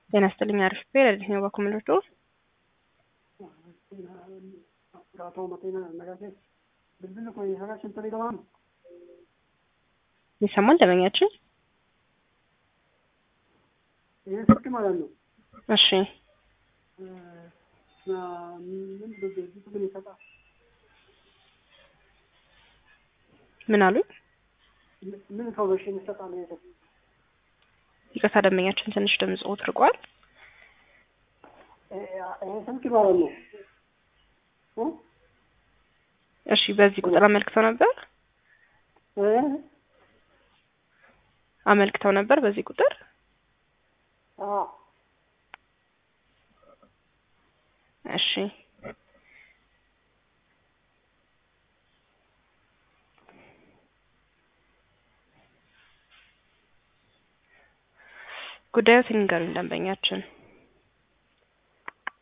ጤና ይስጥልኝ አሪፍ ቤት ነው ባኩምልቱ ጋቶ መቴና ነጋሴ ብልብል ቆይ ሀጋችን ተሪደዋም ይሰማል ደመኛችን ይሄ ስልክ ማለት ነው። እሺ ምን በዚህ ምን ይሰጣል? ምን አሉ? ምን ኢንፎርሜሽን ይሰጣል? ይቅርታ ደመኛችን ትንሽ ድምጽ ወጥቷል። ይሄ ስልክ ማለት ነው። እሺ በዚህ ቁጥር አመልክተው ነበር በዚህ ቁጥር እሺ ጉዳዩ ሲንገሩኝ ደንበኛችን